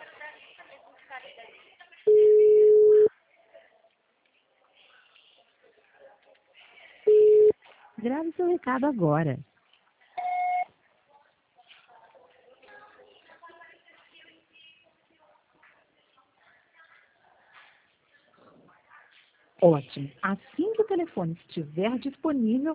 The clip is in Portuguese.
Grave seu recado agora. Ótimo. Assim que o telefone estiver disponível,